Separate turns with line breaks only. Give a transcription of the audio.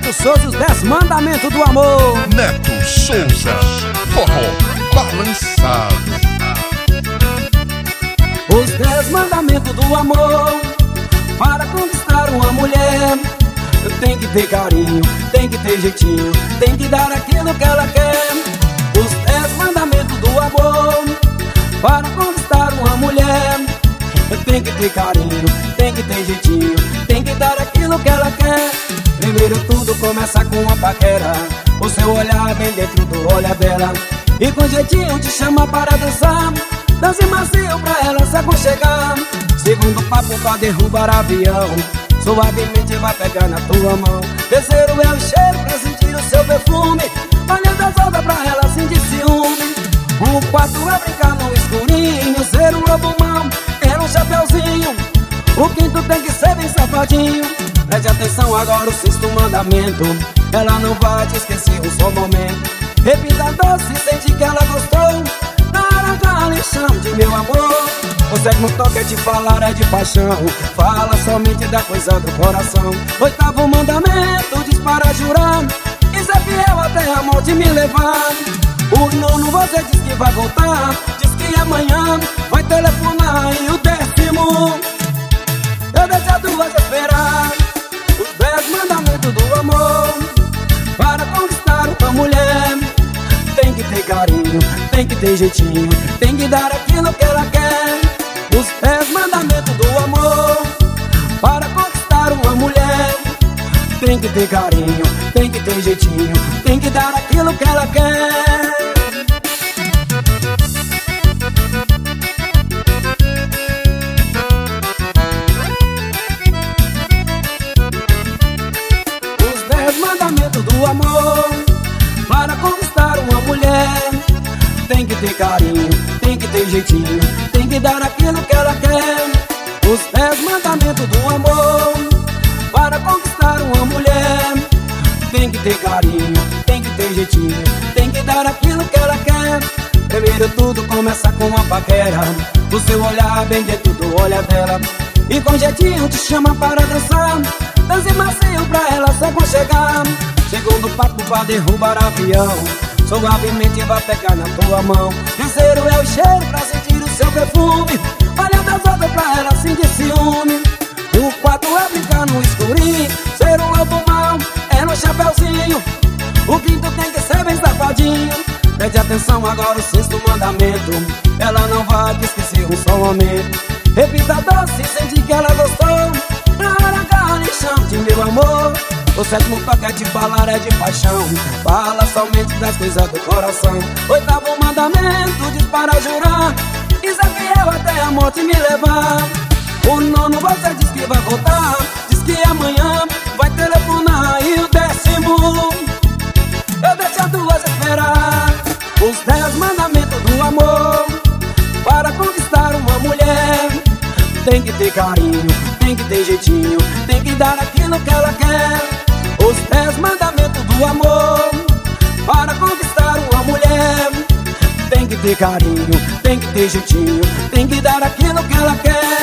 Neto Souza, os 10 mandamentos do amor.
Neto Souza, forró balançado.
Os 10 mandamentos do amor. Para conquistar uma mulher, tem que ter carinho, tem que ter jeitinho, tem que dar aquilo que ela quer. Os 10 mandamentos do amor. Para conquistar uma mulher, tem que ter carinho, tem que ter jeitinho, tem que dar aquilo que ela quer. Primeiro tudo começa com uma paquera, o seu olhar bem dentro do olhar dela, e com jeitinho te chama para dançar. Dance macio pra ela se aconchegar. Segundo papo pra derrubar avião, suavemente vai pegar na tua mão. Terceiro é o cheiro pra sentir o seu perfume, olhando as outras pra ela sentir ciúme. O quarto é brincar no escurinho, ser um lobo mau, ter um chapeuzinho. O quinto tem que ser bem safadinho. Preste atenção agora o sexto mandamento, ela não vai te esquecer um só momento. Repita doce, sente que ela gostou, na hora que ela lhe chama de meu amor. O sétimo toque é te falar, é de paixão, fala somente da coisa do coração. Oitavo mandamento diz para jurar, e ser fiel até a morte me levar. O nono você diz que vai voltar, diz que amanhã vai telefonar. E o décimo eu deixo as duas esperar. Os 10 mandamentos do amor. Para conquistar uma mulher, tem que ter carinho, tem que ter jeitinho, tem que dar aquilo que ela quer. Os 10 mandamentos do amor. Para conquistar uma mulher, tem que ter carinho, tem que ter jeitinho, tem que dar aquilo que ela quer. Os 10 mandamentos do amor. Para conquistar uma mulher, tem que ter carinho, tem que ter jeitinho, tem que dar aquilo que ela quer. Os 10 mandamentos do amor. Para conquistar uma mulher, tem que ter carinho, tem que ter jeitinho, tem que dar aquilo que ela quer. Primeiro tudo começa com uma paquera, o seu olhar bem dentro do olhar dela, e com jeitinho te chama para dançar. Dance macio pra ela se aconchegar. Segundo papo pra derrubar avião, suavemente vai pegar na tua mão. Terceiro é o cheiro pra sentir o seu perfume, olhando as outras pra ela sentir ciúme. O quarto é brincar no escurinho, ser um lobo mau, é no chapeuzinho. O quinto tem que ser bem safadinho. Preste atenção agora o sexto mandamento, ela não vai te esquecer um só momento. Repita doce, sente que ela gostou, na hora que ela lhe chama de meu amor. O sétimo toque é de falar, é de paixão, fala somente das coisas do coração. Oitavo mandamento diz para jurar, e ser fiel até a morte me levar. O nono você diz que vai voltar, diz que amanhã vai telefonar. E o décimo eu deixo as duas esperar. Os 10 mandamentos do amor. Para conquistar uma mulher, tem que ter carinho, tem que ter jeitinho, tem que dar aquilo que ela quer. Os 10 mandamentos do amor. Para conquistar uma mulher, tem que ter carinho, tem que ter jeitinho, tem que dar aquilo que ela quer.